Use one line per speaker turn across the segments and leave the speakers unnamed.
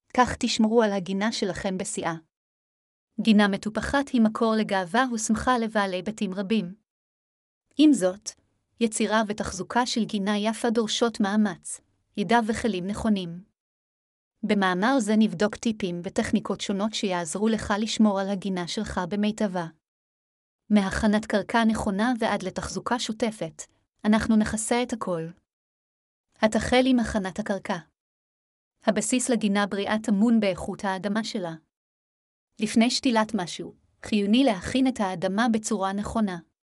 כך תשמרו על הגינה שלכם בשיאה. גינה מטופחת היא מקור לגאווה ושמחה לבעלי בתים רבים. עם זאת, יצירה ותחזוקה של גינה יפה דורשות מאמץ, ידע וכלים נכונים. במאמר זה נבדוק טיפים וטכניקות שונות שיעזרו לך לשמור על הגינה שלך במיטבה. מהכנת קרקע נכונה ועד לתחזוקה שוטפת, אנחנו נכסה את הכל. התחל עם הכנת הקרקע. הבסיס לגינה בריאה טמון באיכות האדמה שלה. לפני שתילת משהו, חיוני להכין את האדמה בצורה נכונה.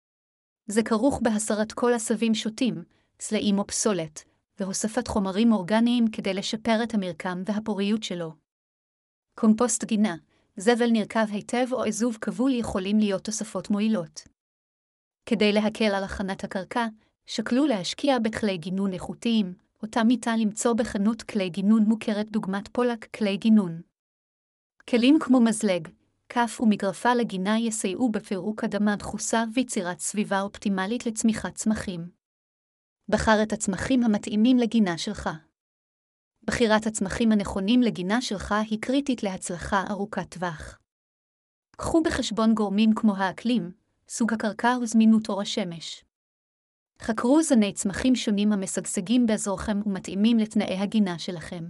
זה כרוך בהסרת כל עשבים שוטים, צלעים או פסולת, והוספת חומרים אורגניים כדי לשפר את המרקם והפוריות שלו. קומפוסט גינה, זבל נרקב היטב או עזוב כבול יכולים להיות תוספות מועילות. כדי להקל על הכנת הקרקע, שקלו להשקיע בכלי גינון איכותיים, אותם ניתן למצוא בחנות כלי גינון מוכרת דוגמת פולק כלי גינון. כלים כמו מזלג, כף ומגרפה לגינה יסייעו בפירוק אדמה דחוסה ויצירת סביבה אופטימלית לצמיחת צמחים. בחר את הצמחים המתאימים לגינה שלך. בחירת הצמחים הנכונים לגינה שלך היא קריטית להצלחה ארוכת טווח. קחו בחשבון גורמים כמו האקלים, סוג הקרקע וזמינות אור השמש. חקרו זני צמחים שונים המשגשגים באזורכם ומתאימים לתנאי הגינה שלכם.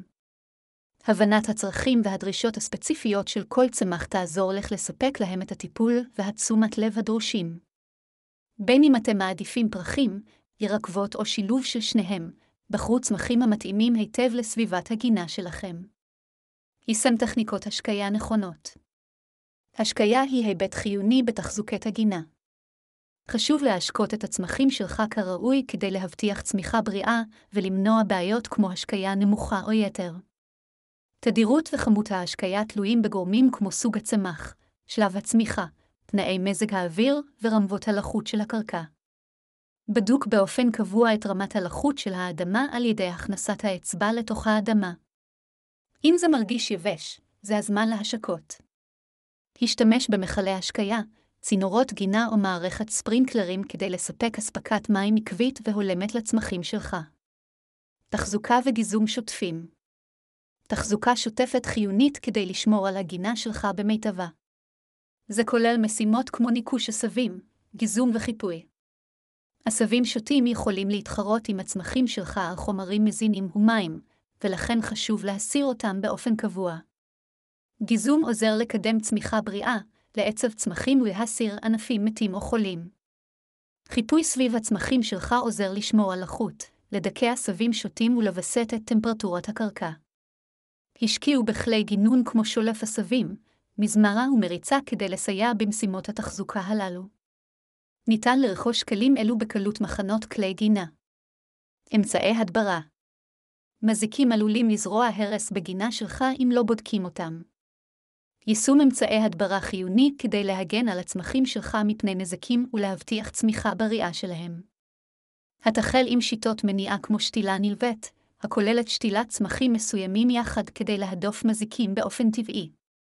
הבנת הצרכים והדרישות הספציפיות של כל צמח תעזור לך לספק להם את הטיפול והתשומת לב הדרושים. בין אם אתם מעדיפים פרחים, ירקבות או שילוב של שניהם, בחרו צמחים המתאימים היטב לסביבת הגינה שלכם. יישם טכניקות השקיה נכונות. השקיה היא היבט חיוני בתחזוקת הגינה. חשוב להשקות את הצמחים שלך כראוי כדי להבטיח צמיחה בריאה ולמנוע בעיות כמו השקיה נמוכה או יתר. תדירות וכמות ההשקיה תלויים בגורמים כמו סוג הצמח, שלב הצמיחה, תנאי מזג האוויר ורמות הלחות של הקרקע. בדוק באופן קבוע את רמת הלחות של האדמה על ידי הכנסת האצבע לתוך האדמה. אם זה מרגיש יבש, זה הזמן להשקות. השתמש במכלי השקיה, צינורות גינה או מערכת ספרינקלרים כדי לספק אספקת מים עקבית והולמת לצמחים שלך. תחזוקה וגיזום שוטפים. תחזוקה שוטפת חיונית כדי לשמור על הגינה שלך במיטבה. זה כולל משימות כמו ניקוש עשבים, גיזום וחיפוי. עשבים שוטים יכולים להתחרות עם הצמחים שלך על חומרים מזינים ומים, ולכן חשוב להסיר אותם באופן קבוע. גיזום עוזר לקדם צמיחה בריאה, לעצב צמחים ולהסיר ענפים מתים או חולים. חיפוי סביב הצמחים שלך עוזר לשמור על לחות, לדכא עשבים שוטים ולווסת את טמפרטורת הקרקע. השקיעו בכלי גינון כמו שולף עשבים, מזמרה ומריצה כדי לסייע במשימות התחזוקה הללו. ניתן לרכוש כלים אלו בקלות מחנות כלי גינה. אמצעי הדברה. מזיקים עלולים לזרוע הרס בגינה שלך אם לא בודקים אותם. יישום אמצעי הדברה חיוני כדי להגן על הצמחים שלך מפני נזקים ולהבטיח צמיחה בריאה שלהם. התחל עם שיטות מניעה כמו שתילה נלווית, הכוללת שתילת צמחים מסוימים יחד כדי להדוף מזיקים באופן טבעי.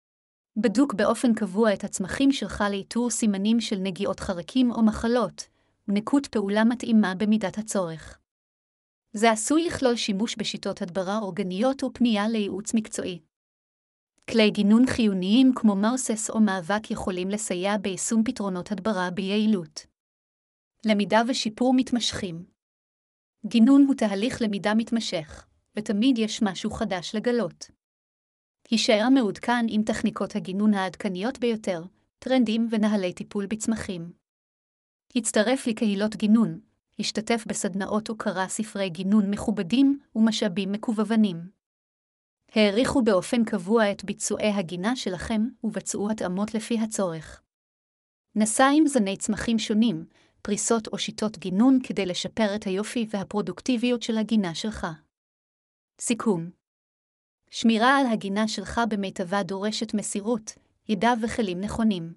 בדוק באופן קבוע את הצמחים שלך לאיתור סימנים של נגיעות חרקים או מחלות, ונקוט פעולה מתאימה במידת הצורך. זה עשוי לכלול שימוש בשיטות הדברה אורגניות ופנייה לייעוץ מקצועי. כלי גינון חיוניים כמו מרסס או מאבק יכולים לסייע ביישום פתרונות הדברה ביעילות. למידה ושיפור מתמשכים. גינון הוא תהליך למידה מתמשך, ותמיד יש משהו חדש לגלות. הישאר מעודכן עם טכניקות הגינון העדכניות ביותר, טרנדים ונהלי טיפול בצמחים. הצטרף לקהילות גינון, השתתף בסדנאות או קרא ספרי גינון מכובדים ומשאבים מקוונים. העריכו באופן קבוע את ביצועי הגינה שלכם ובצעו התאמות לפי הצורך. נסע עם זני צמחים שונים, פריסות או שיטות גינון כדי לשפר את היופי והפרודוקטיביות של הגינה שלך. סיכום. שמירה על הגינה שלך במיטבה דורשת מסירות, ידע וכלים נכונים.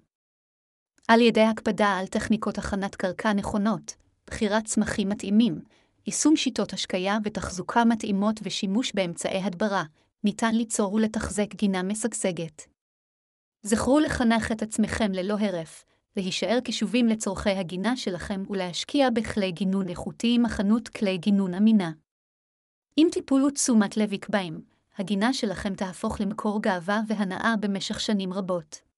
על ידי הקפדה על טכניקות הכנת קרקע נכונות, בחירת צמחים מתאימים, יישום שיטות השקיה ותחזוקה מתאימות ושימוש באמצעי הדברה, ניתן ליצור ולתחזק גינה משגשגת. זכרו לחנך את עצמכם ללא הרף, להישאר קשובים לצורכי הגינה שלכם ולהשקיע בכלי גינון איכותיים מחנות כלי גינון אמינה. אם טיפול ותשומת לב יקבעים, הגינה שלכם תהפוך למקור גאווה והנאה במשך שנים רבות.